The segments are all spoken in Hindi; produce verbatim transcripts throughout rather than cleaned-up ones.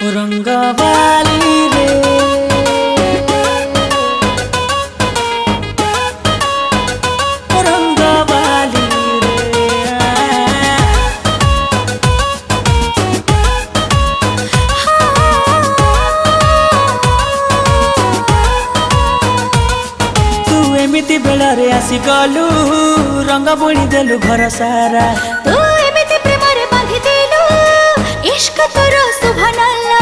रंगवाली रे रंगवाली रे तू एमिति बेलारे आसी गलु रंग बुणी देलु घर सारा तू एमिति प्रेमरे बांधि देलु इश्क तोर सुभानाला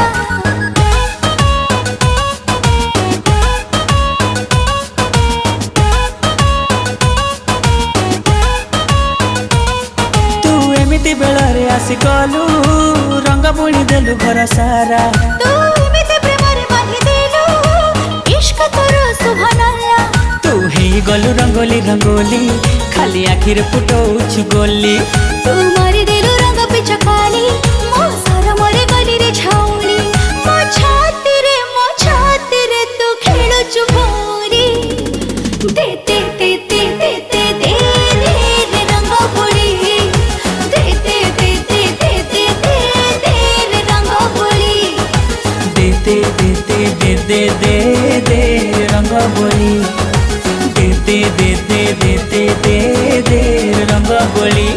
तू एमिति बेलारे आसी गलु रंग बुणी देलु घर सारा तू एमिति प्रेमरे बांधि देलु इश्क तोर सुभानाला तू हे गलु रंगोली रंगोली खाली आखिर फुटौछु गोली तू मारी देलु रंग पिचकारी मो सारा मोरे गली रे छाउली मो छाती रे मो छाती रे तू खेलु चुभोरी दे दे दे दे दे दे दे रे रंग बोली दे दे दे दे दे दे दे दे रे रंग बोली दे दे दे दे दे दे दे दे रंग बोली दे दे दे दे दे दे दे दे रंग बोली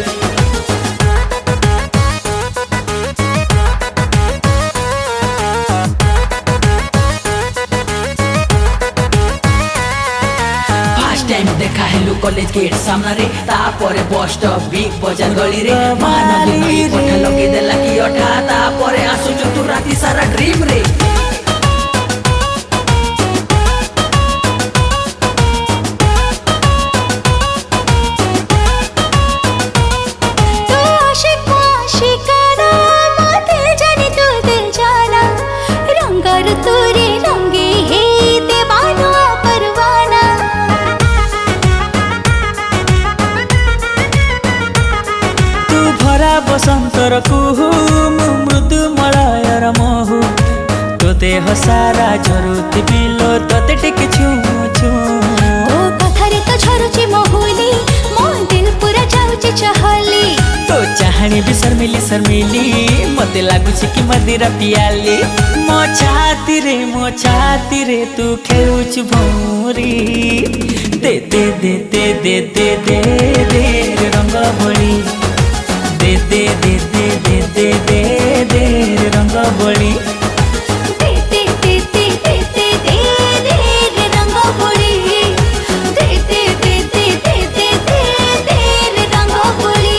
देखा हेलु कॉलेज गेट सामना रे तापरे बस स्टॉप बिग बाजार गली रे मानवी नई पठा लगे देला की अठा तापरे आसु जो तू राती सारा ड्रीम रे तू आशिक आशिकाना माते जाने तू दिल जाना रंगर तोरे रंगे हे देवानो परवाना भरा बसंतर कुहू मृदु मलयर महु तो देह सारा झरुती बिलो तते टिके छू छू तो कथारे तो झरुची महुली मो दिल पूरा जाउची चहली तो चाहनी भी शर्मिली शर्मिली मते लागुची कि मदिरा पियाली मो छाती रे मो छाती रे तू खेलुछु भौरी दे दे दे दे दे दे दे दे रंग बोली दे दे दे दे दे दे दे दे रंग बोली दे दे दे दे दे दे दे दे रे रंग बोली दे दे दे दे दे दे दे दे रे रंग बोली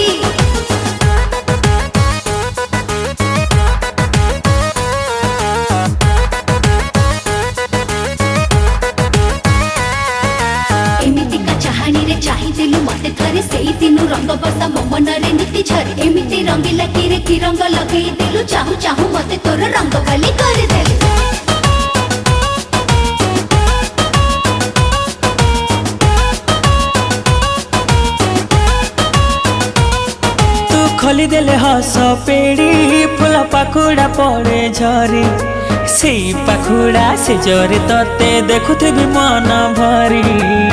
एमिति का चाहनी रे चाहि दिलु मते थरे सेई दिनु रंग बरसा मो मनरे नीति झरे एमिति रंगीला किरे की रंग लगेई दिलु चाहू चाहू मते तोर रंग वाली कर देलु तू खोली देले हस पेड़ी फूल पाखुड़ा पड़े झरी से पाखुड़ा से जरे तते देखुथे भी मन भरी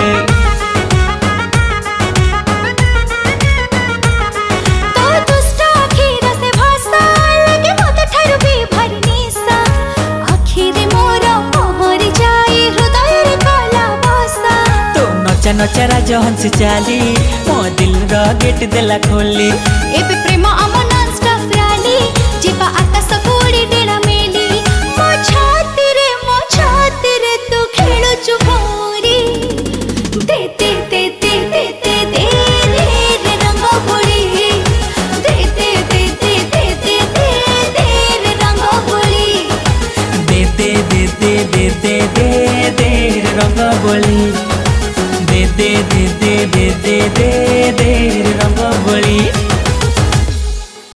नचा राज हंस चाली मो दिल रो गेट देला खोली एबे प्रेम आम नॉन स्टॉप रानी जीवा आकाश कोड़ी डेणा मेली मो छाती रे मो छाती रे तू खेलु चुभोरी दे दे दे दे दे दे दे रे रंग बोली दे दे दे दे दे दे दे दे रे रंग बोली दे दे दे दे दे दे दे दे रंग बोली दे दे दे दे दे दे दे रंग बोली।